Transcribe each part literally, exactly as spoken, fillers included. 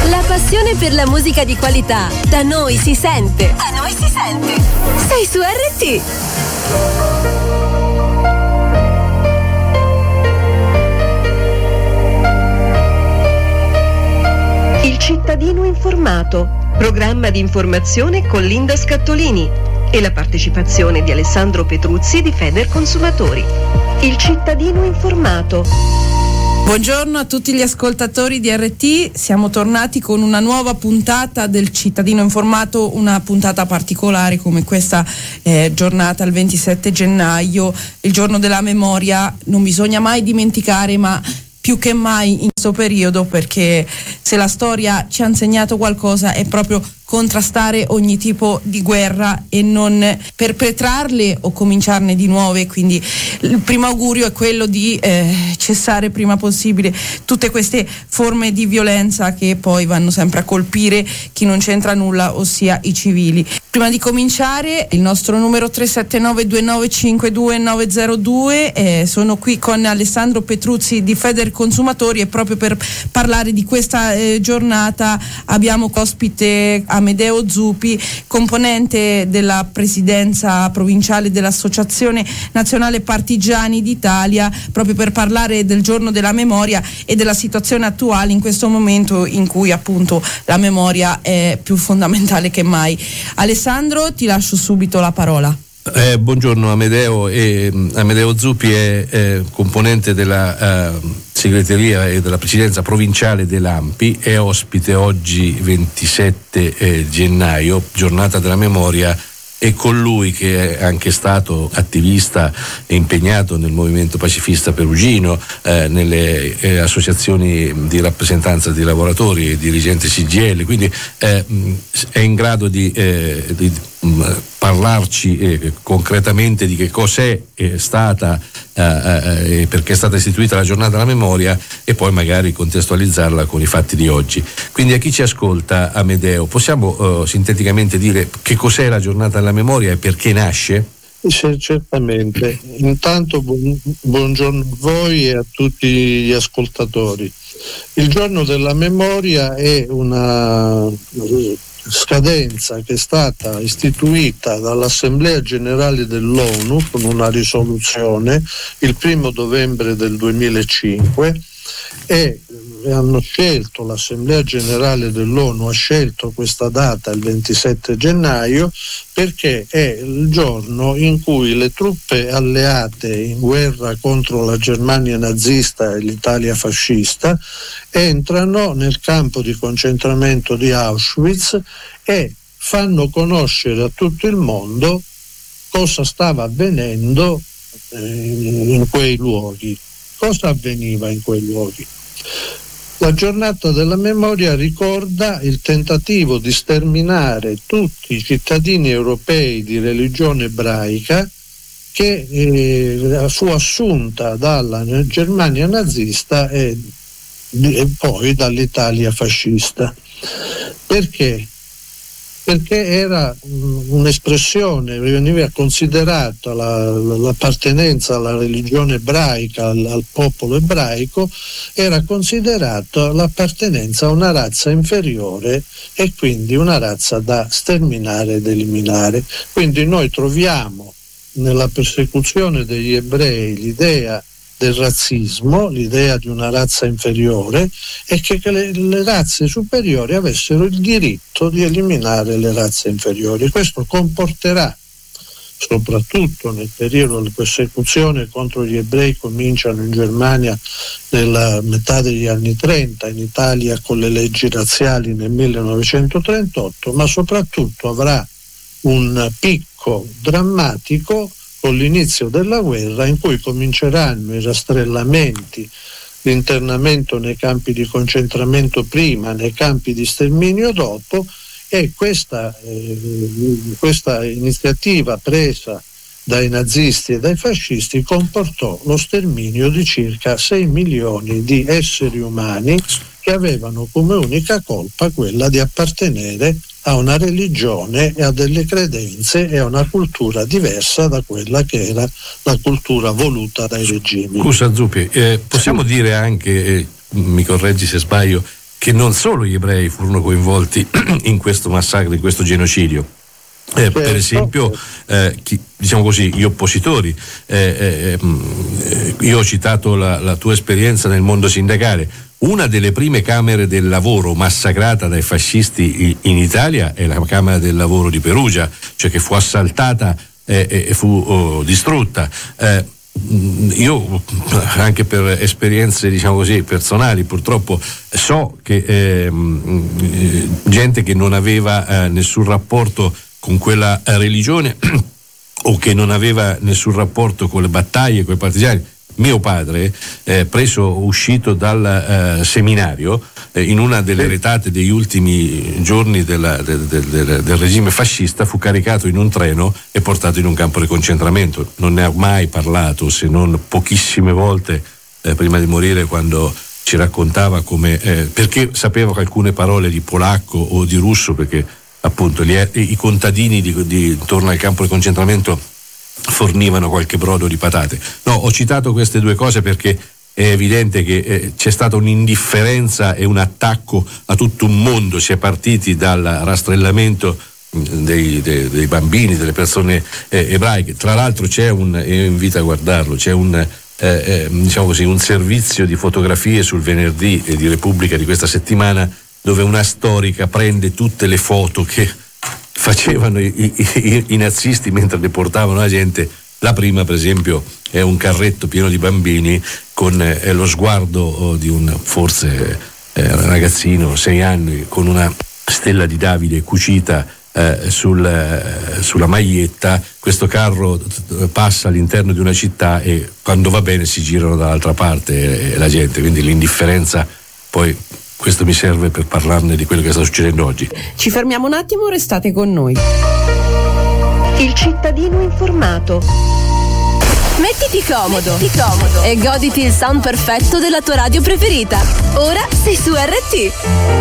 La passione per la musica di qualità da noi si sente. Da noi si sente. Sei su R T. Il cittadino informato, programma di informazione con Linda Scattolini e la partecipazione di Alessandro Petruzzi di Federconsumatori. Il cittadino informato. Buongiorno a tutti gli ascoltatori di R T, siamo tornati con una nuova puntata del Cittadino Informato, una puntata particolare come questa eh, giornata, il ventisette gennaio, il giorno della memoria. Non bisogna mai dimenticare, ma più che mai in questo periodo, perché se la storia ci ha insegnato qualcosa è proprio contrastare ogni tipo di guerra e non perpetrarle o cominciarne di nuove. Quindi il primo augurio è quello di eh, cessare prima possibile tutte queste forme di violenza che poi vanno sempre a colpire chi non c'entra nulla, ossia i civili. Prima di cominciare, il nostro numero tre sette nove due nove cinque due nove zero due, eh, sono qui con Alessandro Petruzzi di Federconsumatori e proprio per parlare di questa eh, giornata abbiamo ospite Amedeo Zuppi, componente della presidenza provinciale dell'Associazione Nazionale Partigiani d'Italia, proprio per parlare del giorno della memoria e della situazione attuale in questo momento in cui appunto la memoria è più fondamentale che mai. Alessandro, ti lascio subito la parola. Eh, buongiorno Amedeo, e, Amedeo Zuppi è eh, componente della eh, segreteria e della presidenza provinciale dell'Ampi, è ospite oggi ventisette eh, gennaio, giornata della memoria, e con lui, che è anche stato attivista e impegnato nel movimento pacifista perugino, eh, nelle eh, associazioni di rappresentanza di lavoratori e dirigenti C G I L, quindi eh, è in grado di, eh, di mh, parlarci eh, concretamente di che cos'è eh, stata eh, eh, perché è stata istituita la giornata della memoria e poi magari contestualizzarla con i fatti di oggi. Quindi a chi ci ascolta, Amedeo, possiamo eh, sinteticamente dire che cos'è la giornata della memoria e perché nasce? Sì, certamente. Intanto buon, buongiorno a voi e a tutti gli ascoltatori. Il giorno della memoria è una scadenza che è stata istituita dall'Assemblea Generale dell'ONU con una risoluzione il primo novembre del duemilacinque, e hanno scelto, l'Assemblea Generale dell'ONU ha scelto questa data, il ventisette gennaio, perché è il giorno in cui le truppe alleate in guerra contro la Germania nazista e l'Italia fascista entrano nel campo di concentramento di Auschwitz e fanno conoscere a tutto il mondo cosa stava avvenendo in quei luoghi. Cosa avveniva in quei luoghi? La giornata della memoria ricorda il tentativo di sterminare tutti i cittadini europei di religione ebraica che eh, fu assunta dalla Germania nazista e, e poi dall'Italia fascista. Perché? Perché era un'espressione, veniva considerata la, l'appartenenza alla religione ebraica, al, al popolo ebraico, era considerata l'appartenenza a una razza inferiore e quindi una razza da sterminare ed eliminare. Quindi noi troviamo nella persecuzione degli ebrei l'idea del razzismo, l'idea di una razza inferiore, e che, che le, le razze superiori avessero il diritto di eliminare le razze inferiori. Questo comporterà, soprattutto nel periodo di persecuzione contro gli ebrei, cominciano in Germania nella metà degli anni trenta, in Italia con le leggi razziali nel millenovecentotrentotto, ma soprattutto avrà un picco drammatico con l'inizio della guerra, in cui cominceranno i rastrellamenti, l'internamento nei campi di concentramento prima, nei campi di sterminio dopo, e questa, eh, questa iniziativa presa dai nazisti e dai fascisti comportò lo sterminio di circa sei milioni di esseri umani che avevano come unica colpa quella di appartenere a una religione e a delle credenze e a una cultura diversa da quella che era la cultura voluta dai regimi. Scusa Zuppi, eh, possiamo dire anche, eh, mi correggi se sbaglio, che non solo gli ebrei furono coinvolti in questo massacro, in questo genocidio. Eh, per esempio, eh, chi, diciamo così, gli oppositori. Eh, eh, io ho citato la, la tua esperienza nel mondo sindacale. Una delle prime camere del lavoro massacrata dai fascisti in Italia è la Camera del Lavoro di Perugia, cioè che fu assaltata e eh, eh, fu oh, distrutta. Eh, io anche per esperienze, diciamo così, personali, purtroppo so che eh, gente che non aveva eh, nessun rapporto con quella religione o che non aveva nessun rapporto con le battaglie, con i partigiani. Mio padre, eh, preso uscito dal eh, seminario, eh, in una delle retate degli ultimi giorni della, del, del, del regime fascista, fu caricato in un treno e portato in un campo di concentramento. Non ne ha mai parlato, se non pochissime volte eh, prima di morire, quando ci raccontava come, eh, perché sapeva alcune parole di polacco o di russo, perché appunto gli, i contadini di, di, intorno al campo di concentramento fornivano qualche brodo di patate. No, ho citato queste due cose perché è evidente che eh, c'è stata un'indifferenza e un attacco a tutto un mondo. Si è partiti dal rastrellamento dei, dei, dei bambini, delle persone eh, ebraiche. Tra l'altro c'è un, io invito a guardarlo, c'è un eh, eh, diciamo così, un servizio di fotografie sul venerdì eh, di Repubblica di questa settimana, dove una storica prende tutte le foto che facevano i, i, i nazisti mentre deportavano la gente. La prima, per esempio, è un carretto pieno di bambini con eh, lo sguardo oh, di un forse eh, ragazzino, sei anni, con una stella di Davide cucita eh, sul, eh, sulla maglietta. Questo carro passa all'interno di una città e quando va bene si girano dall'altra parte eh, la gente, quindi l'indifferenza. Poi questo mi serve per parlarne di quello che sta succedendo oggi. Ci fermiamo un attimo, restate con noi. Il cittadino informato. Mettiti comodo. Mettiti comodo e goditi il sound perfetto della tua radio preferita. Ora sei su R T.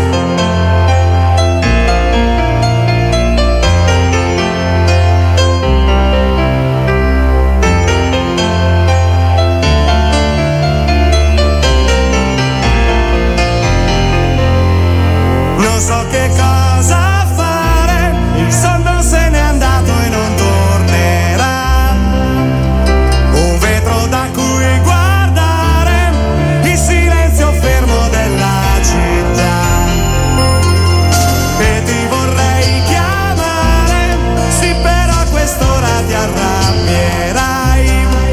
Non so che cosa fare, il sonno se n'è andato e non tornerà. Un vetro da cui guardare, il silenzio fermo della città. E ti vorrei chiamare, sì, però a quest'ora ti arrabbierai.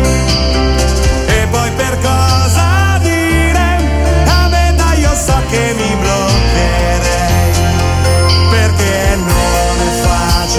E poi per cosa dire, a me dai, io so che mi bloccherei. Perché non è facile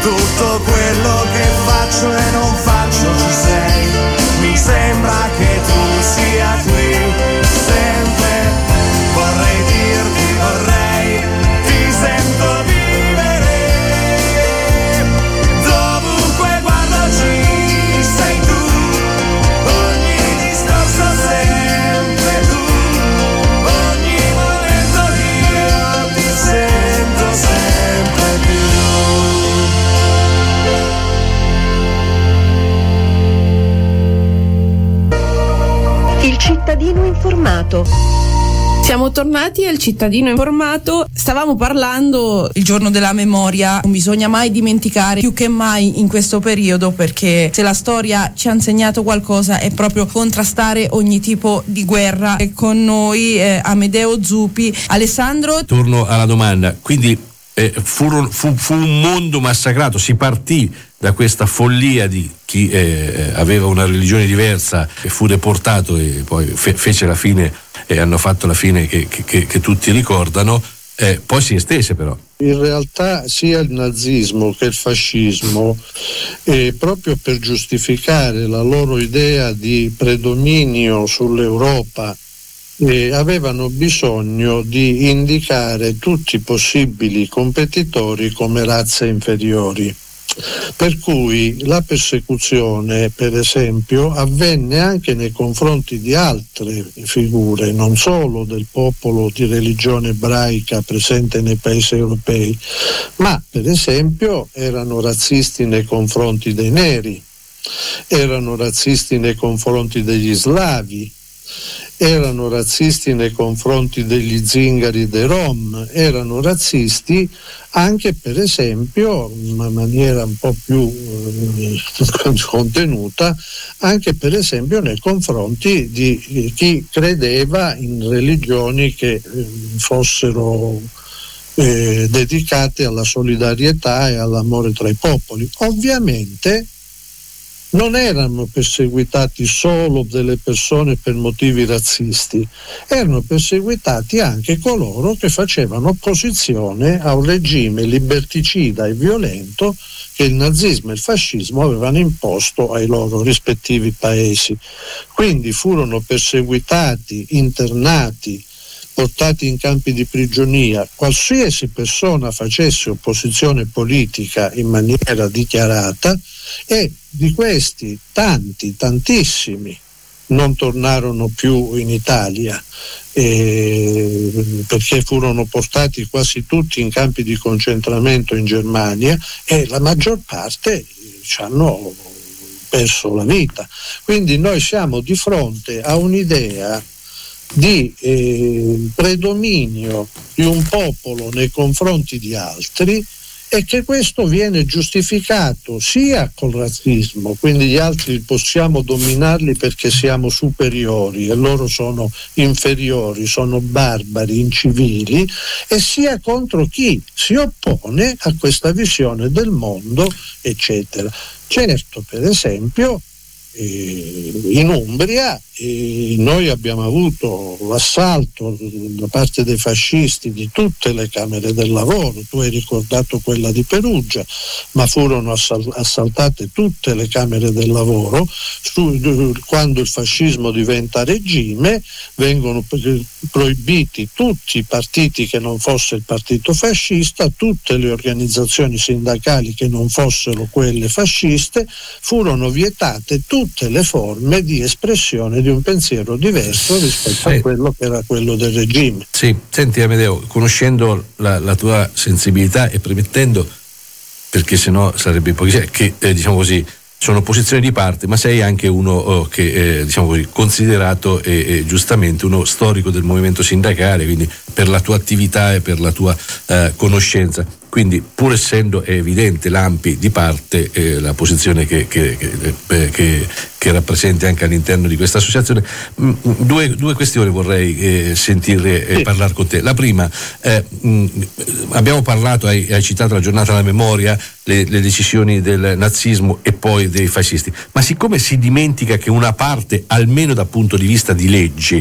tutto quello che faccio e non faccio ci sei, mi sembra che tu sia qui sempre, vorrei dirti vorrei, ti sento vivere, dovunque guardo ci sei tu, ogni discorso sempre tu, ogni momento io ti sento sempre più. Il cittadino informato. Siamo tornati al cittadino informato. Stavamo parlando il giorno della memoria. Non bisogna mai dimenticare, più che mai in questo periodo, perché se la storia ci ha insegnato qualcosa è proprio contrastare ogni tipo di guerra. E con noi eh, Amedeo Zuppi. Alessandro. Torno alla domanda. Quindi eh, furono, fu, fu un mondo massacrato. Si partì da questa follia di chi eh, aveva una religione diversa e fu deportato e poi fe- fece la fine e hanno fatto la fine che, che, che tutti ricordano, eh, poi si estese però. In realtà sia il nazismo che il fascismo, eh, proprio per giustificare la loro idea di predominio sull'Europa, eh, avevano bisogno di indicare tutti i possibili competitori come razze inferiori. Per cui la persecuzione, per esempio, avvenne anche nei confronti di altre figure, non solo del popolo di religione ebraica presente nei paesi europei, ma per esempio erano razzisti nei confronti dei neri, erano razzisti nei confronti degli slavi, erano razzisti nei confronti degli zingari dei Rom, erano razzisti anche per esempio in una maniera un po' più eh, contenuta anche per esempio nei confronti di chi credeva in religioni che eh, fossero eh, dedicate alla solidarietà e all'amore tra i popoli. Ovviamente non erano perseguitati solo delle persone per motivi razzisti, erano perseguitati anche coloro che facevano opposizione a un regime liberticida e violento che il nazismo e il fascismo avevano imposto ai loro rispettivi paesi. Quindi furono perseguitati, internati, portati in campi di prigionia. Qualsiasi persona facesse opposizione politica in maniera dichiarata, e di questi tanti, tantissimi non tornarono più in Italia eh, perché furono portati quasi tutti in campi di concentramento in Germania e la maggior parte ci hanno perso la vita. Quindi noi siamo di fronte a un'idea di eh, predominio di un popolo nei confronti di altri e che questo viene giustificato sia col razzismo, quindi gli altri possiamo dominarli perché siamo superiori e loro sono inferiori, sono barbari, incivili, e sia contro chi si oppone a questa visione del mondo, eccetera. Certo, per esempio, eh, in Umbria eh, noi abbiamo avuto l'assalto da parte dei fascisti di tutte le camere del lavoro. Tu hai ricordato quella di Perugia, ma furono assal- assaltate tutte le camere del lavoro. Su, quando il fascismo diventa regime vengono proibiti tutti i partiti che non fosse il partito fascista, tutte le organizzazioni sindacali che non fossero quelle fasciste, furono vietate tutte le forme di espressione di un pensiero diverso rispetto sì. a quello che era quello del regime. Sì, senti Amedeo, conoscendo la, la tua sensibilità e premettendo, perché sennò sarebbe ipocrisia, che eh, diciamo così sono posizioni di parte, ma sei anche uno oh, che eh, diciamo così considerato e, e giustamente uno storico del movimento sindacale, quindi per la tua attività e per la tua eh, conoscenza. Quindi, pur essendo evidente l'A M P I di parte, eh, la posizione che, che, che, che, che rappresenti anche all'interno di questa associazione, mh, due, due questioni vorrei eh, sentire e sì. parlare con te. La prima, eh, mh, abbiamo parlato, hai, hai citato la giornata della memoria, le, le decisioni del nazismo e poi dei fascisti, ma siccome si dimentica che una parte, almeno dal punto di vista di legge,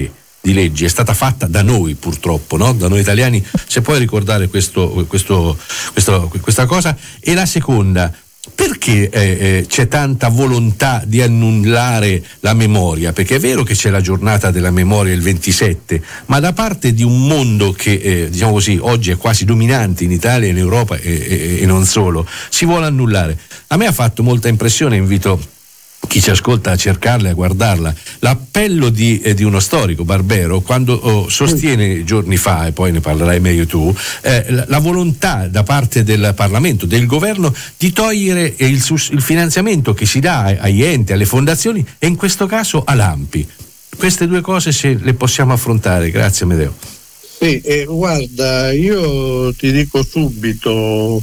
di leggi è stata fatta da noi, purtroppo, no? Da noi italiani. Se puoi ricordare questo, questo, questo, questa cosa. E la seconda, perché eh, eh, c'è tanta volontà di annullare la memoria? Perché è vero che c'è la giornata della memoria il ventisette, ma da parte di un mondo che eh, diciamo così oggi è quasi dominante in Italia, in Europa e, e, e non solo, si vuole annullare. A me ha fatto molta impressione, invito chi ci ascolta a cercarla e a guardarla, l'appello di, eh, di uno storico, Barbero, quando oh, sostiene giorni fa, e poi ne parlerai meglio tu, eh, la, la volontà da parte del Parlamento, del governo, di togliere il, il finanziamento che si dà agli enti, alle fondazioni e in questo caso all'Ampi. Queste due cose se le possiamo affrontare. Grazie Amedeo. Sì, eh, guarda, io ti dico subito,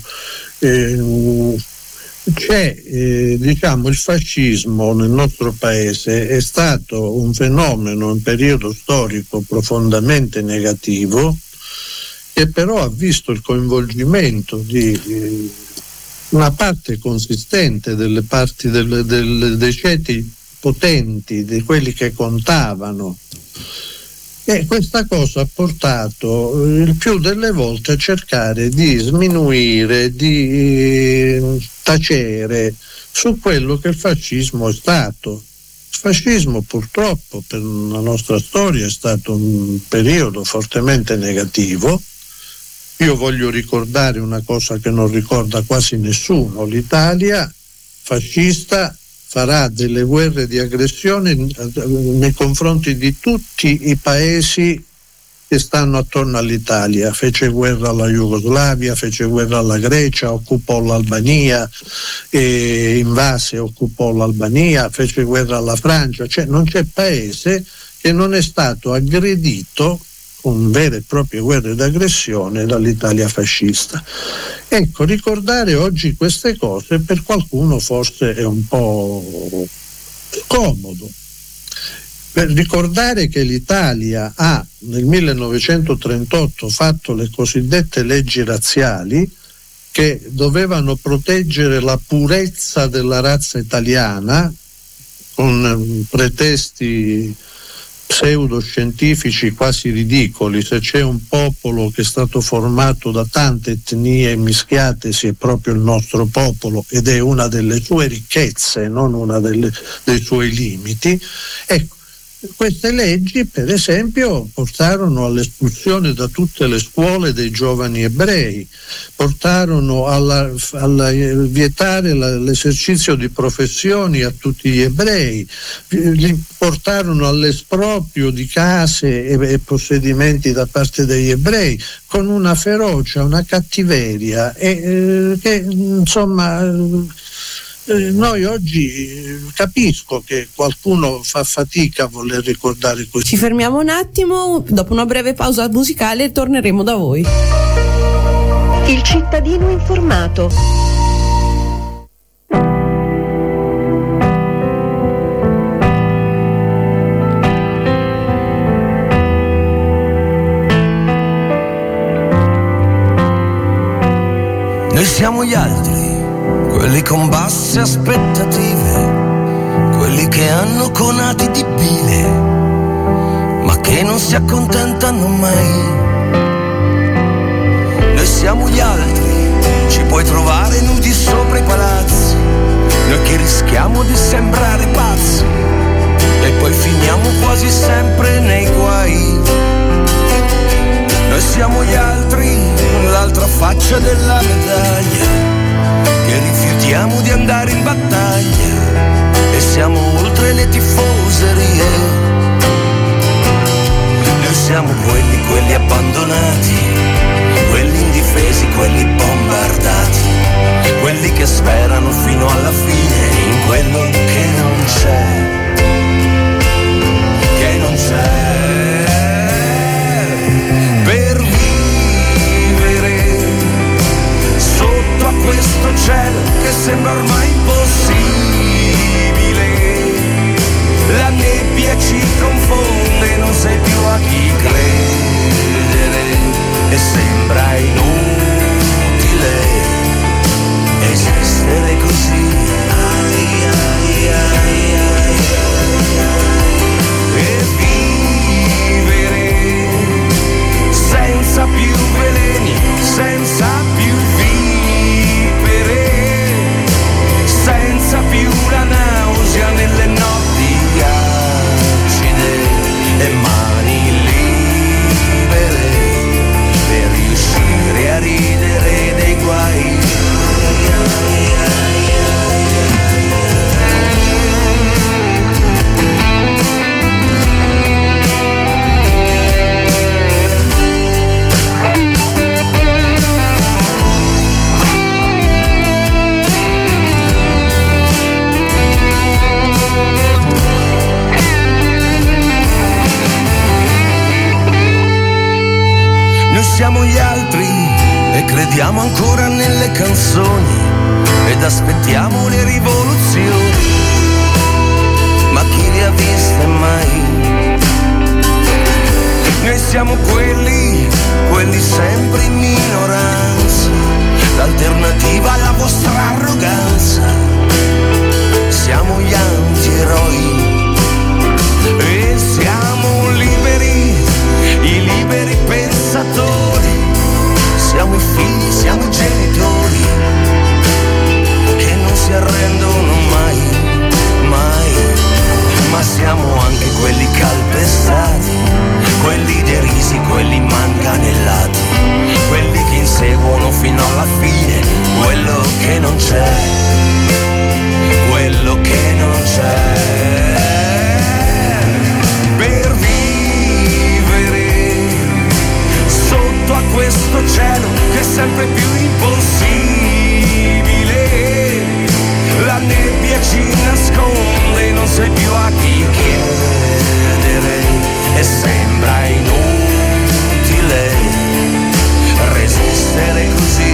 eh, c'è eh, diciamo il fascismo nel nostro paese è stato un fenomeno, un periodo storico profondamente negativo, che però ha visto il coinvolgimento di eh, una parte consistente delle parti del, del, dei ceti potenti, di quelli che contavano. E questa cosa ha portato il più delle volte a cercare di sminuire, di eh, tacere su quello che il fascismo è stato. Il fascismo purtroppo per la nostra storia è stato un periodo fortemente negativo. Io voglio ricordare una cosa che non ricorda quasi nessuno: l'Italia fascista farà delle guerre di aggressione nei confronti di tutti i paesi che stanno attorno all'Italia. Fece guerra alla Jugoslavia, fece guerra alla Grecia, occupò l'Albania, e invase, occupò l'Albania, fece guerra alla Francia. Cioè non c'è paese che non è stato aggredito con vere e proprie guerre d'aggressione dall'Italia fascista. Ecco, ricordare oggi queste cose per qualcuno forse è un po' scomodo. Per ricordare che l'Italia ha nel millenovecentotrentotto fatto le cosiddette leggi razziali che dovevano proteggere la purezza della razza italiana con pretesti pseudoscientifici quasi ridicoli. Se c'è un popolo che è stato formato da tante etnie mischiate, si è proprio il nostro popolo ed è una delle sue ricchezze, non una delle, dei suoi limiti. Ecco, queste leggi per esempio portarono all'espulsione da tutte le scuole dei giovani ebrei, portarono alla, alla vietare la, l'esercizio di professioni a tutti gli ebrei, li portarono all'esproprio di case e, e possedimenti da parte degli ebrei con una ferocia, una cattiveria e, eh, che insomma Eh, noi oggi eh, capisco che qualcuno fa fatica a voler ricordare questo. Ci fermiamo un attimo, dopo una breve pausa musicale torneremo da voi. Il cittadino informato. Noi siamo gli altri, quelli con basse aspettative, quelli che hanno conati di bile, ma che non si accontentano mai. Noi siamo gli altri, ci puoi trovare nudi sopra i palazzi, noi che rischiamo di sembrare pazzi e poi finiamo quasi sempre nei guai. Noi siamo gli altri, l'altra faccia della medaglia, che rifiutiamo di andare in battaglia e siamo oltre le tifoserie. Noi siamo quelli, quelli abbandonati, quelli indifesi, quelli bombardati, quelli che sperano fino alla fine in quello che non c'è, che non c'è. Per questo cielo che sembra ormai impossibile, la nebbia ci confonde, non sai più a chi credere e sembra inutile esistere così. Ai, ai, ai, ai, ai, ai. E vive altri e crediamo ancora nelle canzoni ed aspettiamo le rivoluzioni, ma chi le ha viste mai? Noi siamo quelli, quelli sempre in minoranza, l'alternativa alla vostra arroganza. Siamo gli antieroi e siamo liberi, i liberi pensatori. Siamo i figli, siamo i genitori che non si arrendono mai, mai. Ma siamo anche quelli calpestati, quelli derisi, quelli manganellati, quelli che inseguono fino alla fine quello che non c'è, quello che non c'è. Per vivere sotto a questo cielo che è sempre più impossibile, la nebbia ci nasconde, non sai più a chi chiedere e sembra inutile resistere così.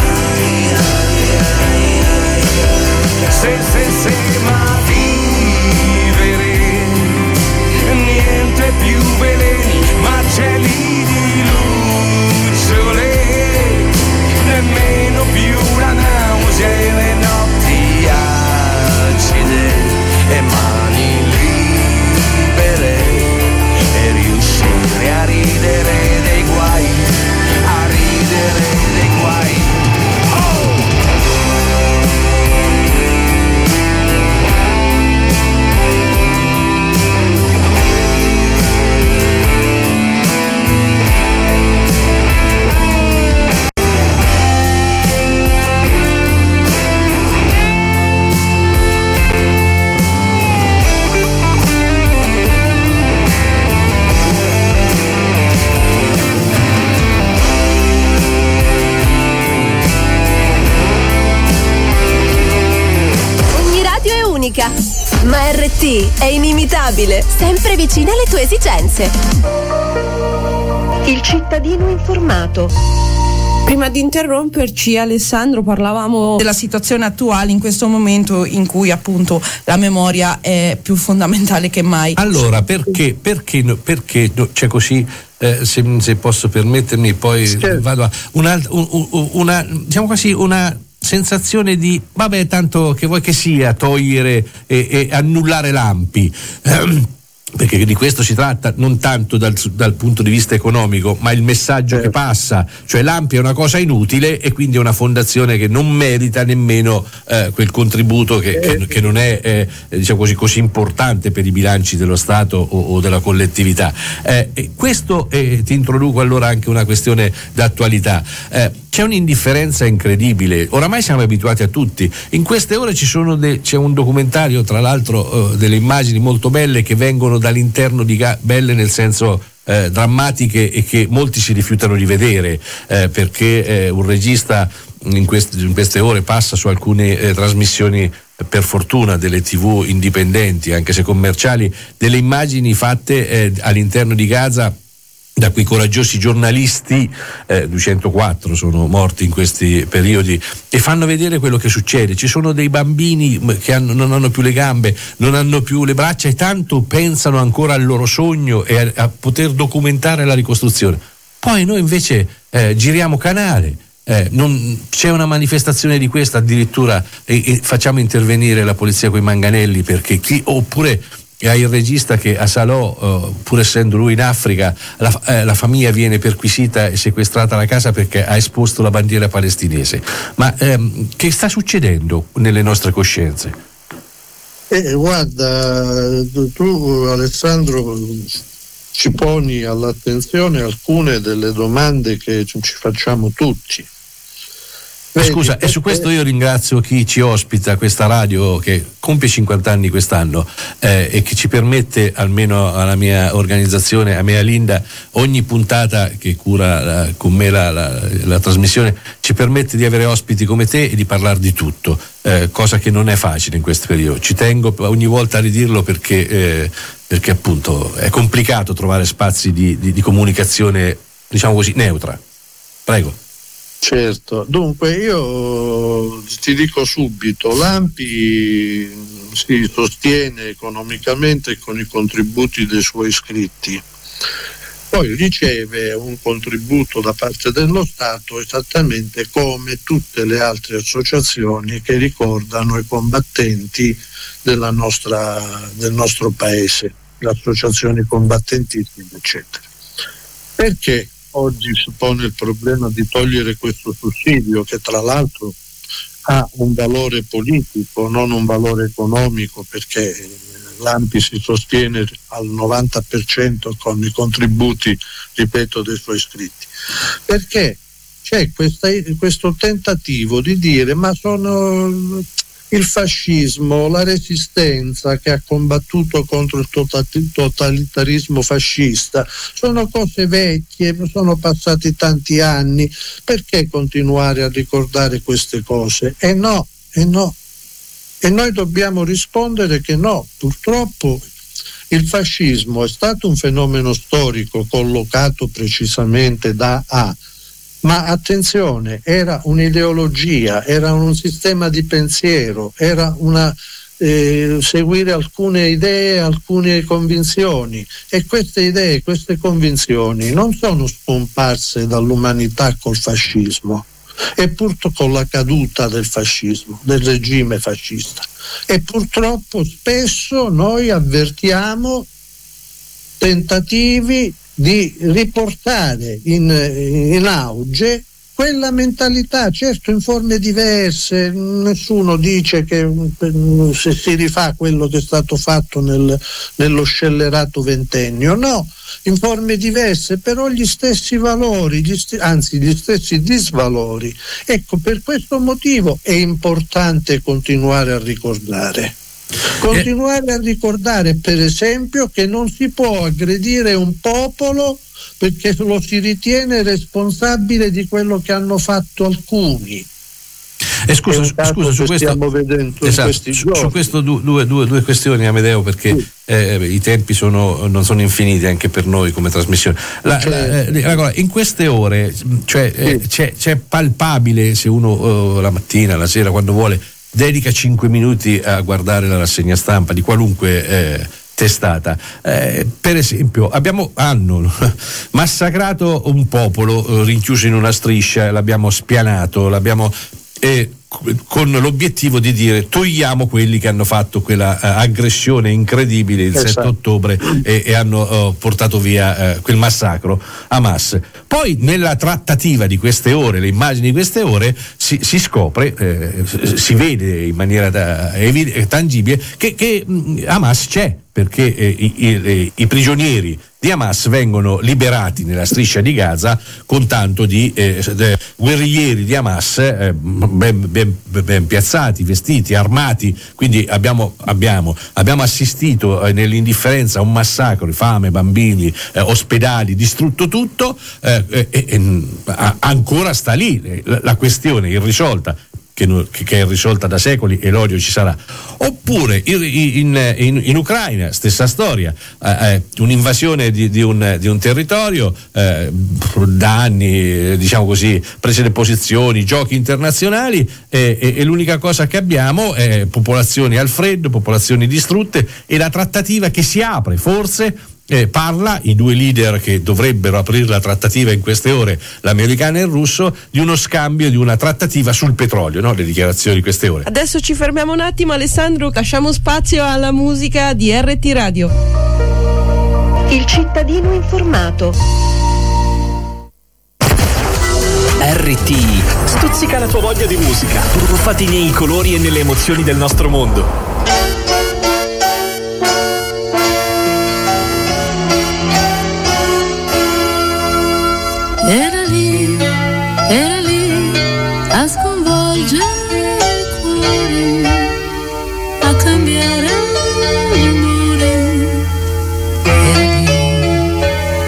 Se, se, se, ma vivere, niente più veleni, ma cieli di lucciole, nemmeno più la nausea e le notti acide e mani libere, e riuscire a ridere dei guai, a ridere dei guai. Ma R T è inimitabile, sempre vicina alle tue esigenze. Il cittadino informato. Prima di interromperci, Alessandro, parlavamo della situazione attuale in questo momento in cui appunto la memoria è più fondamentale che mai. Allora, perché, perché, perché c'è così, eh, se, se posso permettermi, poi certo. vado a una, una, una diciamo quasi una sensazione di vabbè, tanto che vuoi che sia togliere e, e annullare l'Ampi, ehm, perché di questo si tratta, non tanto dal, dal punto di vista economico, ma il messaggio certo. che passa, cioè l'Ampi è una cosa inutile e quindi è una fondazione che non merita nemmeno eh, quel contributo che, che, che non è eh, diciamo così, così importante per i bilanci dello Stato o, o della collettività. Eh, e questo eh, ti introduco allora anche una questione d'attualità. Eh, C'è un'indifferenza incredibile, oramai siamo abituati a tutti. In queste ore ci sono de- c'è un documentario, tra l'altro, eh, delle immagini molto belle che vengono dall'interno di Ga- belle nel senso eh, drammatiche, e che molti si rifiutano di vedere eh, perché eh, un regista in, quest- in queste ore passa su alcune eh, trasmissioni, per fortuna delle tivù indipendenti, anche se commerciali, delle immagini fatte eh, all'interno di Gaza da quei coraggiosi giornalisti, eh, duecentoquattro sono morti in questi periodi, e fanno vedere quello che succede. Ci sono dei bambini che hanno, non hanno più le gambe, non hanno più le braccia, e tanto pensano ancora al loro sogno e a, a poter documentare la ricostruzione. Poi noi invece eh, giriamo canale, eh, non, c'è una manifestazione di questa addirittura e, e facciamo intervenire la polizia coi manganelli, perché chi, oppure e hai il regista che a Salò, uh, pur essendo lui in Africa, la, eh, la famiglia viene perquisita e sequestrata alla casa perché ha esposto la bandiera palestinese. Ma ehm, che sta succedendo nelle nostre coscienze? Eh, guarda, tu Alessandro ci poni all'attenzione alcune delle domande che ci facciamo tutti. Scusa, e su questo io ringrazio chi ci ospita, questa radio che compie cinquanta anni quest'anno eh, e che ci permette, almeno alla mia organizzazione, a me e a Linda, ogni puntata che cura la, con me la, la, la trasmissione, ci permette di avere ospiti come te e di parlare di tutto, eh, cosa che non è facile in questo periodo. Ci tengo ogni volta a ridirlo perché, eh, perché appunto è complicato trovare spazi di, di, di comunicazione, diciamo così, neutra. Prego. Certo, dunque io ti dico subito, l'A M P I si sostiene economicamente con i contributi dei suoi iscritti, poi riceve un contributo da parte dello Stato esattamente come tutte le altre associazioni che ricordano i combattenti della nostra, del nostro paese, le associazioni combattentissime, eccetera. Perché oggi si pone il problema di togliere questo sussidio, che tra l'altro ha un valore politico, non un valore economico, perché l'A M P I si sostiene al novanta per cento con i contributi, ripeto, dei suoi iscritti? Perché c'è questa, questo tentativo di dire ma sono il fascismo, la resistenza che ha combattuto contro il totalitarismo fascista, sono cose vecchie, sono passati tanti anni, perché continuare a ricordare queste cose? E no, e no. E noi dobbiamo rispondere che no, purtroppo il fascismo è stato un fenomeno storico collocato precisamente da A, ma attenzione, era un'ideologia, era un sistema di pensiero, era una eh, seguire alcune idee, alcune convinzioni, e queste idee, queste convinzioni non sono scomparse dall'umanità col fascismo, e purtroppo con la caduta del fascismo, del regime fascista, e purtroppo spesso noi avvertiamo tentativi di riportare in, in auge quella mentalità, certo in forme diverse, nessuno dice che se si rifà quello che è stato fatto nel, nello scellerato ventennio, no, in forme diverse, però gli stessi valori, gli st- anzi gli stessi disvalori. Ecco, per questo motivo è importante continuare a ricordare. Continuare a ricordare, per esempio, che non si può aggredire un popolo perché lo si ritiene responsabile di quello che hanno fatto alcuni. E scusa, scusa su questo, esatto, su, su questo due, due, due questioni, Amedeo, perché sì. eh, i tempi sono, non sono infiniti anche per noi come trasmissione. La, cioè, la, la, in queste ore, cioè, sì. eh, c'è, c'è palpabile, se uno eh, la mattina, la sera, quando vuole, dedica cinque minuti a guardare la rassegna stampa di qualunque eh, testata. Eh, per esempio, abbiamo hanno massacrato un popolo, rinchiuso in una striscia, l'abbiamo spianato, l'abbiamo eh, con l'obiettivo di dire togliamo quelli che hanno fatto quella uh, aggressione incredibile il esatto. sette ottobre e, e hanno uh, portato via uh, quel massacro Hamas. Poi nella trattativa di queste ore, le immagini di queste ore, si, si scopre, eh, si vede in maniera da, evid- tangibile che, che mh, Hamas c'è, perché eh, i, i, i prigionieri di Hamas vengono liberati nella striscia di Gaza con tanto di eh, guerriglieri di Hamas eh, ben, ben, ben piazzati, vestiti, armati, quindi abbiamo, abbiamo, abbiamo assistito eh, nell'indifferenza a un massacro, fame, bambini, eh, ospedali, distrutto tutto, eh, eh, eh, ancora sta lì la, la questione irrisolta. Che, che è risolta da secoli e l'odio ci sarà. Oppure in, in, in, in Ucraina, stessa storia, eh, un'invasione di, di, un, di un territorio, eh, da anni, diciamo così, prese le posizioni, giochi internazionali, eh, e, e l'unica cosa che abbiamo è popolazioni al freddo, popolazioni distrutte, e la trattativa che si apre, forse. Eh, parla, i due leader che dovrebbero aprire la trattativa in queste ore, l'americano e il russo, di uno scambio, di una trattativa sul petrolio, no? Le dichiarazioni di queste ore. Adesso ci fermiamo un attimo, Alessandro, lasciamo spazio alla musica di R T Radio. Il cittadino informato. R T stuzzica la tua voglia di musica, tuffati nei colori e nelle emozioni del nostro mondo. Era lì, era lì a sconvolgere il cuore, a cambiare l'umore. Era lì,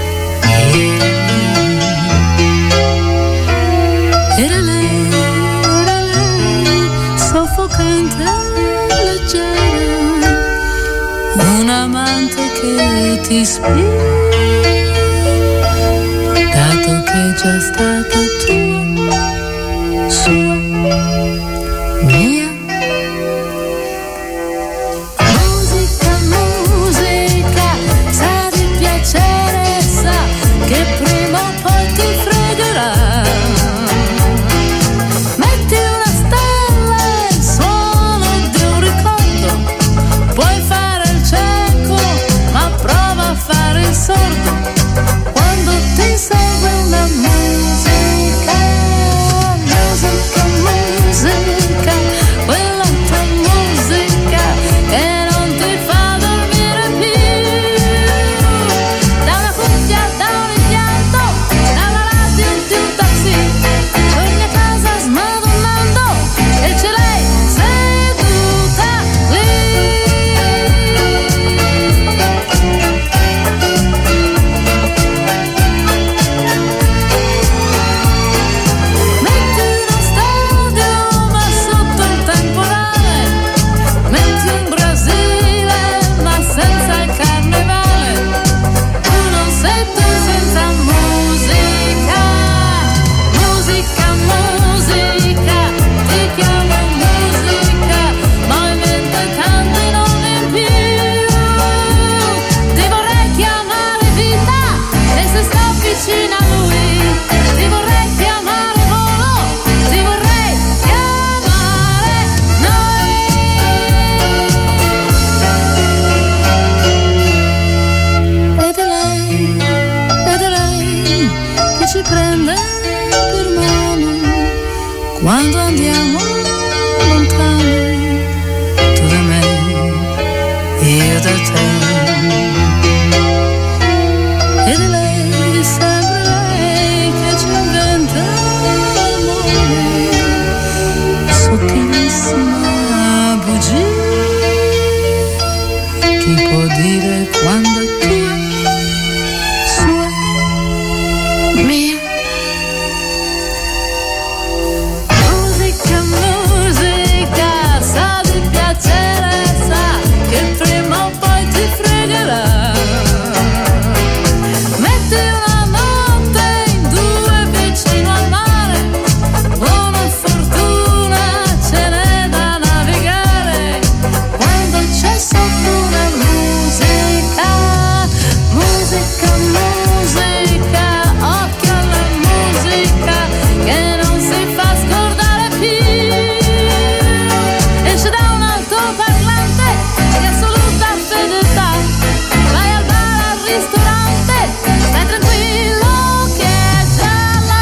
era lei, era lei, soffocante e leggera, un amante che ti ispira, dato che è già stata tua, sua, mia. Musica, musica, sa di piacere, sa che prima o poi ti fregherà. Metti una stella e il suono di un ricordo, puoi fare il cieco ma prova a fare il sordo quando ti segue una musica, musica, musica, quella tua musica che non ti fa dormire più. Da una cuffia, da un impianto, dalla radio di un taxi, torni a casa smadonnando e ce l'hai seduta lì. Metti uno stadio ma sotto il temporale, metti un Brasile ma senza il carnevale. Tu non sei tu senza musica, musica, musica, ti chiamo musica, ma in mente tanti nomi in più. Ti vorrei chiamare vita e se sto vicino a lui ti vorrei chiamare volo, ti vorrei chiamare noi. Ed è lei, ed è lei che ci prende per mano quando andiamo lontano, tu da me, io da te. Ed è lei, sempre lei che ci inventa l'amore, sottilissima bugia. Chi può dire quando è tua, sua, mia. Musica, musica, sa di piacere, sa che prima o poi ti fregherà. Metti una notte in due vicino al mare, buona fortuna ce n'è da navigare quando c'è sotto una musica, musica, musica, occhio alla musica che non si fa scordare più. Esce da un altoparlante di assoluta fedeltà, vai al bar, al ristorante, stai tranquillo che è già là.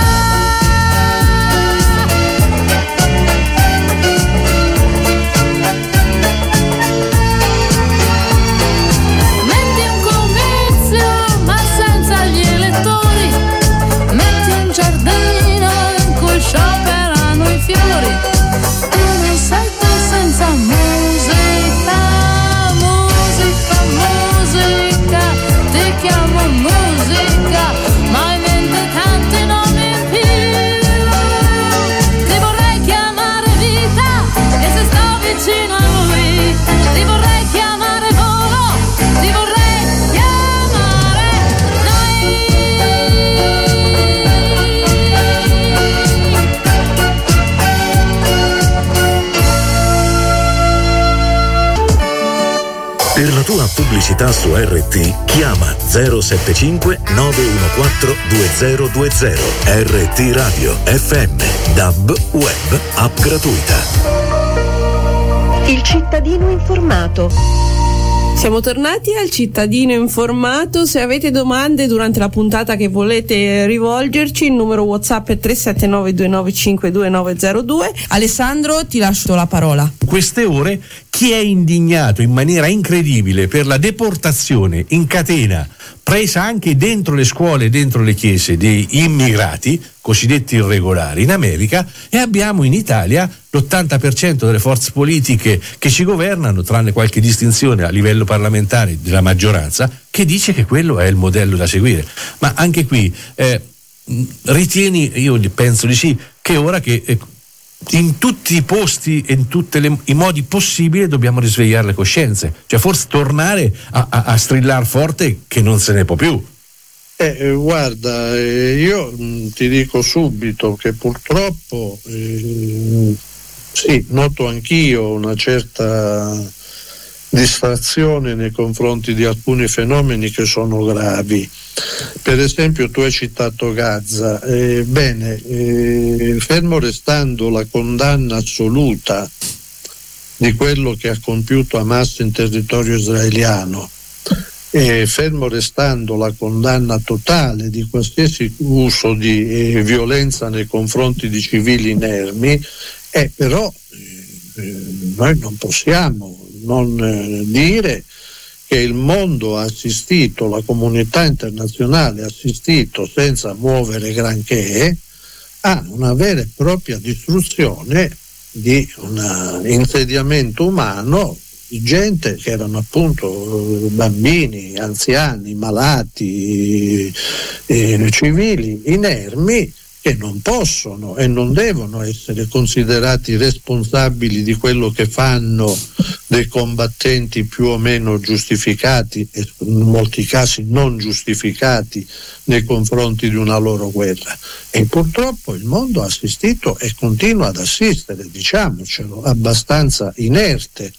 Metti un comizio ma senza gli elettori, metti un giardino in cui scioperano i fiori. Tu non sei tu senza musica, musica, musica, ti chiamo musica, ma in mente tanti nomi in più. Ti vorrei chiamare vita e se sto vicino a lui ti vorrei chiamare volo, ti vorrei chiamare noi. Per la tua pubblicità su R T chiama zero sette cinque nove uno quattro due zero due zero. R T Radio F M, D A B, web, app gratuita. Il cittadino informato. Siamo tornati al cittadino informato. Se avete domande durante la puntata che volete rivolgerci, il numero WhatsApp è tre sette nove due nove cinque due nove zero due. Alessandro, ti lascio la parola. In queste ore chi è indignato in maniera incredibile per la deportazione in catena presa anche dentro le scuole, dentro le chiese, di immigrati cosiddetti irregolari in America, e abbiamo in Italia l'ottanta per cento delle forze politiche che ci governano, tranne qualche distinzione a livello parlamentare della maggioranza, che dice che quello è il modello da seguire. Ma anche qui eh, ritieni, io penso di sì, che ora che eh, in tutti i posti e in tutti i modi possibili dobbiamo risvegliare le coscienze, cioè forse tornare a, a, a strillare forte che non se ne può più. Eh, guarda, eh, io mh, ti dico subito che purtroppo eh, sì, noto anch'io una certa distrazione nei confronti di alcuni fenomeni che sono gravi. Per esempio tu hai citato Gaza, eh, bene, eh, fermo restando la condanna assoluta di quello che ha compiuto Hamas in territorio israeliano, e fermo restando la condanna totale di qualsiasi uso di eh, violenza nei confronti di civili inermi, eh, però eh, noi non possiamo non eh, dire che il mondo ha assistito, la comunità internazionale ha assistito senza muovere granché a una vera e propria distruzione di un insediamento umano di gente che erano appunto bambini, anziani, malati, eh, civili, inermi, che non possono e non devono essere considerati responsabili di quello che fanno dei combattenti più o meno giustificati e in molti casi non giustificati nei confronti di una loro guerra. E purtroppo il mondo ha assistito e continua ad assistere, diciamocelo, abbastanza inerte.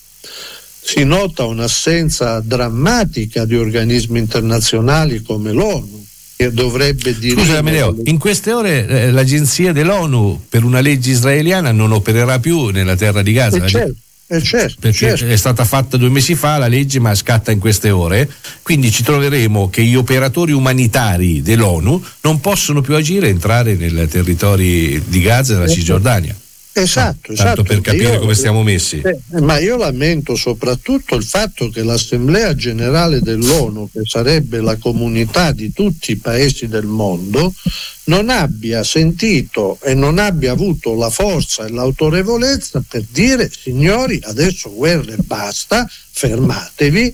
Si nota un'assenza drammatica di organismi internazionali come l'ONU, che dovrebbe dire... Scusa Amedeo, in queste ore eh, l'agenzia dell'ONU per una legge israeliana non opererà più nella terra di Gaza. Eh certo, eh certo, perché certo. È stata fatta due mesi fa la legge, ma scatta in queste ore, quindi ci troveremo che gli operatori umanitari dell'ONU non possono più agire e entrare nei territori di Gaza e della Cisgiordania. Esatto, ah, esatto. Tanto per capire io, come stiamo messi. Eh, ma io lamento soprattutto il fatto che l'Assemblea Generale dell'ONU, che sarebbe la comunità di tutti i paesi del mondo, non abbia sentito e non abbia avuto la forza e l'autorevolezza per dire: signori, adesso guerra e basta, fermatevi.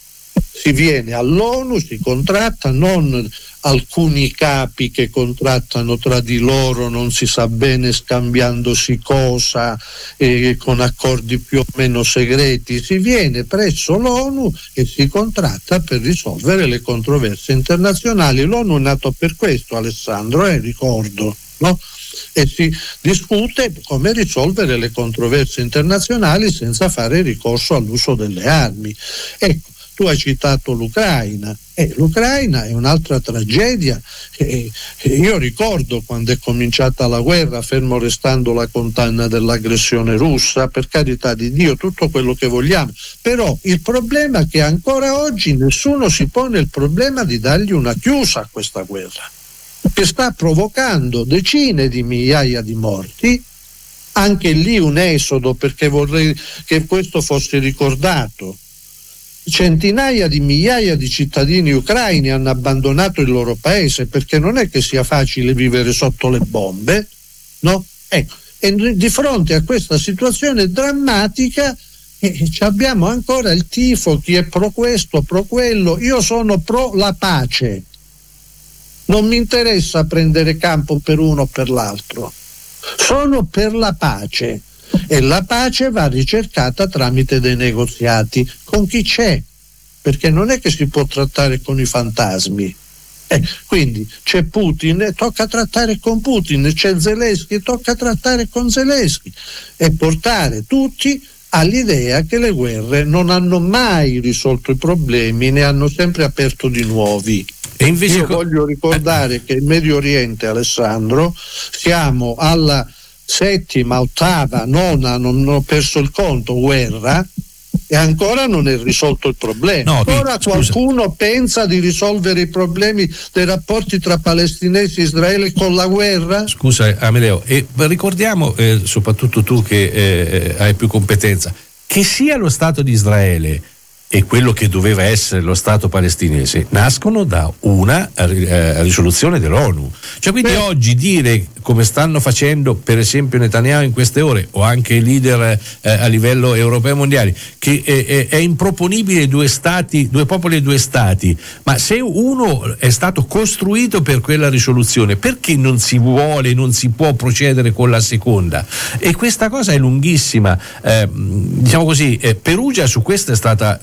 Si viene all'ONU, si contratta, non alcuni capi che contrattano tra di loro non si sa bene scambiandosi cosa, eh, con accordi più o meno segreti. Si viene presso l'ONU e si contratta per risolvere le controversie internazionali. L'ONU è nato per questo, Alessandro, eh, ricordo, no? E si discute come risolvere le controversie internazionali senza fare ricorso all'uso delle armi. Ecco, tu hai citato l'Ucraina, e l'Ucraina è un'altra tragedia. E io ricordo quando è cominciata la guerra, fermo restando la condanna dell'aggressione russa, per carità di Dio, tutto quello che vogliamo, però il problema è che ancora oggi nessuno si pone il problema di dargli una chiusa a questa guerra, che sta provocando decine di migliaia di morti, anche lì un esodo, perché vorrei che questo fosse ricordato. Centinaia di migliaia di cittadini ucraini hanno abbandonato il loro paese, perché non è che sia facile vivere sotto le bombe, no? Ecco, e di fronte a questa situazione drammatica eh, abbiamo ancora il tifo, chi è pro questo, pro quello. Io sono pro la pace, non mi interessa prendere campo per uno o per l'altro, sono per la pace. E la pace va ricercata tramite dei negoziati con chi c'è, perché non è che si può trattare con i fantasmi. Eh, quindi c'è Putin, tocca trattare con Putin, c'è Zelensky, tocca trattare con Zelensky, e portare tutti all'idea che le guerre non hanno mai risolto i problemi, ne hanno sempre aperto di nuovi. E invece io co- voglio ricordare che in Medio Oriente, Alessandro, siamo alla settima, ottava, nona, non ho perso il conto, guerra, e ancora non è risolto il problema. No, ancora qualcuno pensa di risolvere i problemi dei rapporti tra palestinesi e Israele con la guerra? Scusa Amedeo, e ricordiamo, eh, soprattutto tu che eh, hai più competenza, che sia lo Stato di Israele e quello che doveva essere lo Stato palestinese nascono da una eh, risoluzione dell'ONU. Cioè, quindi Beh. oggi dire, come stanno facendo per esempio Netanyahu in queste ore, o anche i leader eh, a livello europeo e mondiale, che eh, è improponibile due stati, due popoli e due stati, ma se uno è stato costruito per quella risoluzione, perché non si vuole, non si può procedere con la seconda? E questa cosa è lunghissima. Eh, diciamo così, eh, Perugia su questo è stata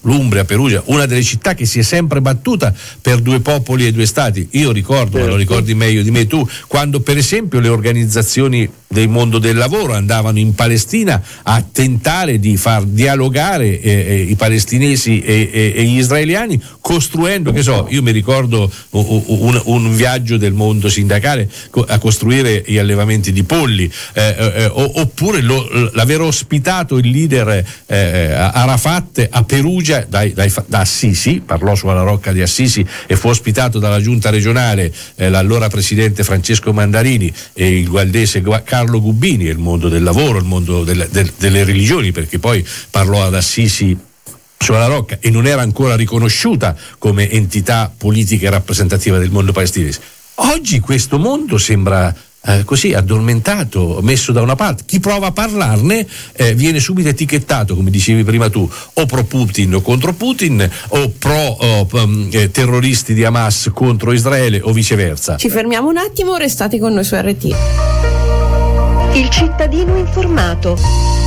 l'Umbria, Perugia, una delle città che si è sempre battuta per due popoli e due stati. Io ricordo, ma lo ricordi meglio di me tu, quando per esempio le organizzazioni del mondo del lavoro andavano in Palestina a tentare di far dialogare eh, eh, i palestinesi e, e, e gli israeliani, costruendo, che so, io mi ricordo un, un viaggio del mondo sindacale a costruire gli allevamenti di polli, eh, eh, oppure lo, l'aver ospitato il leader eh, Arafat a Perugia dai, dai, da Assisi, parlò sulla rocca di Assisi e fu ospitato dalla giunta regionale, eh, l'allora presidente Francesco Mandarini e il gualdese Carlo Gubbini, il mondo del lavoro, il mondo del, del, delle religioni, perché poi parlò ad Assisi sulla rocca e non era ancora riconosciuta come entità politica e rappresentativa del mondo palestinese. Oggi questo mondo sembra eh, così addormentato, messo da una parte. Chi prova a parlarne eh, viene subito etichettato, come dicevi prima tu, o pro Putin o contro Putin, o pro oh, um, eh, terroristi di Hamas contro Israele o viceversa. Ci fermiamo un attimo, restate con noi su R T. Il cittadino informato.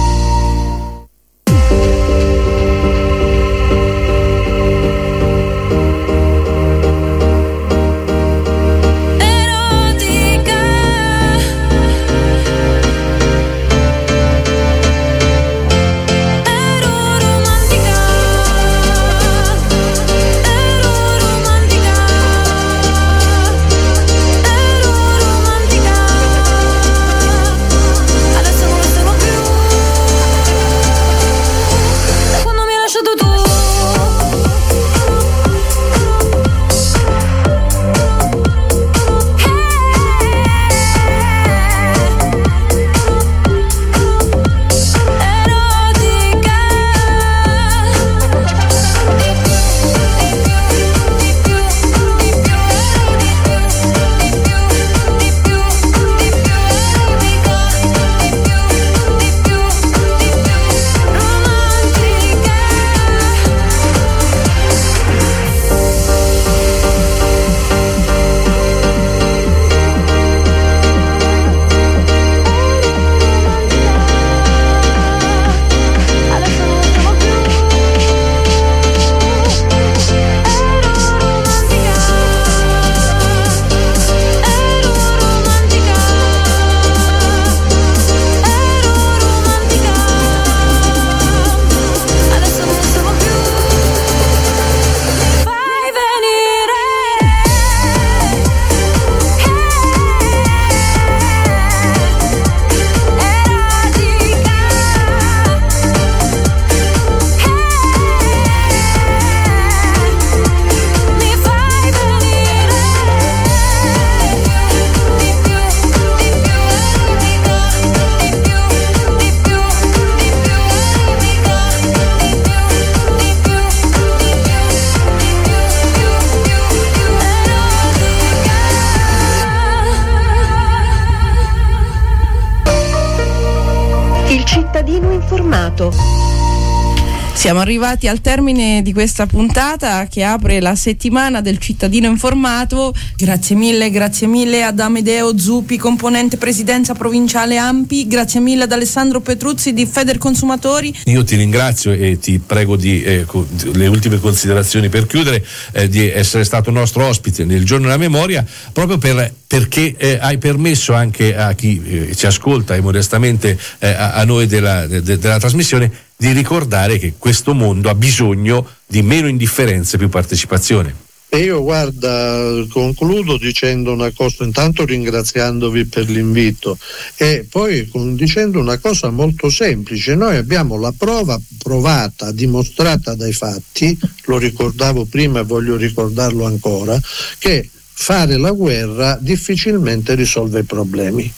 Siamo arrivati al termine di questa puntata che apre la settimana del cittadino informato. Grazie mille, grazie mille ad Amedeo Zuppi, componente presidenza provinciale A M P I, grazie mille ad Alessandro Petruzzi di Federconsumatori. Io ti ringrazio e ti prego di eh, co- le ultime considerazioni per chiudere, eh, di essere stato nostro ospite nel giorno della memoria, proprio per perché eh, hai permesso anche a chi eh, ci ascolta e modestamente eh, a, a noi della, de, della trasmissione di ricordare che questo mondo ha bisogno di meno indifferenza e più partecipazione. E io, guarda, concludo dicendo una cosa, intanto ringraziandovi per l'invito e poi con, dicendo una cosa molto semplice. Noi abbiamo la prova provata, dimostrata dai fatti, lo ricordavo prima e voglio ricordarlo ancora, che fare la guerra difficilmente risolve i problemi.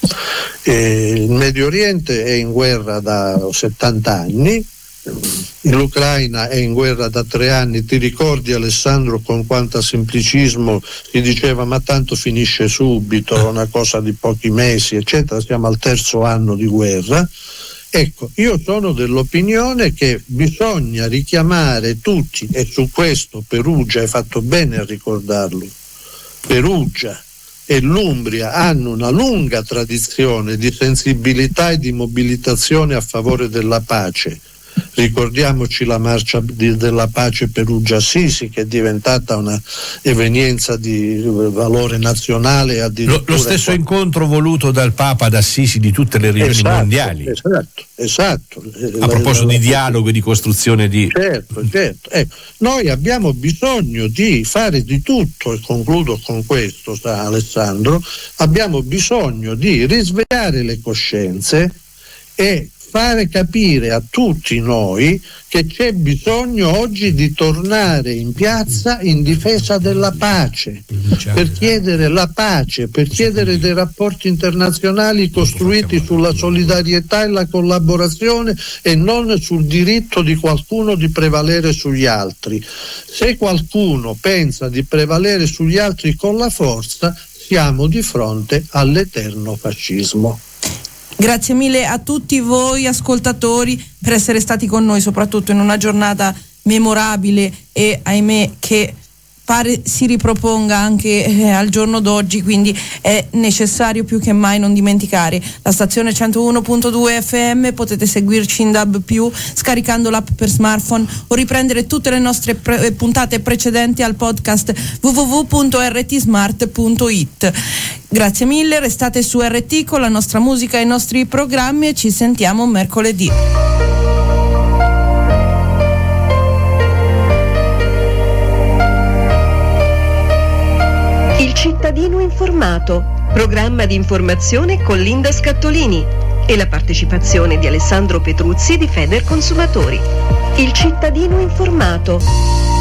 Eh, il Medio Oriente è in guerra da settanta anni, l'Ucraina è in guerra da tre anni. Ti ricordi, Alessandro, con quanto semplicismo si diceva ma tanto finisce subito, una cosa di pochi mesi eccetera, siamo al terzo anno di guerra. Ecco, io sono dell'opinione che bisogna richiamare tutti, e su questo Perugia, hai fatto bene a ricordarlo, Perugia e l'Umbria hanno una lunga tradizione di sensibilità e di mobilitazione a favore della pace. Ricordiamoci la marcia di, della pace Perugia-Assisi, che è diventata una evenienza di valore nazionale. Lo, lo stesso incontro voluto dal Papa ad Assisi di tutte le riunioni esatto, mondiali. Esatto, esatto. A proposito di dialogo e di costruzione di... Certo, certo. Eh, noi abbiamo bisogno di fare di tutto, e concludo con questo, sa Alessandro, abbiamo bisogno di risvegliare le coscienze e fare capire a tutti noi che c'è bisogno oggi di tornare in piazza in difesa della pace, per chiedere la pace, per chiedere dei rapporti internazionali costruiti sulla solidarietà e la collaborazione e non sul diritto di qualcuno di prevalere sugli altri. Se qualcuno pensa di prevalere sugli altri con la forza, siamo di fronte all'eterno fascismo. Grazie mille a tutti voi ascoltatori per essere stati con noi, soprattutto in una giornata memorabile e ahimè che pare si riproponga anche eh, al giorno d'oggi, quindi è necessario più che mai non dimenticare la stazione centouno virgola due F M. Potete seguirci in D A B più, scaricando l'app per smartphone, o riprendere tutte le nostre pre- puntate precedenti al podcast w w w punto r t smart punto i t. Grazie mille, restate su R T con la nostra musica e i nostri programmi e ci sentiamo mercoledì. Il cittadino informato, programma di informazione con Linda Scattolini e la partecipazione di Alessandro Petruzzi di Federconsumatori. Il cittadino informato.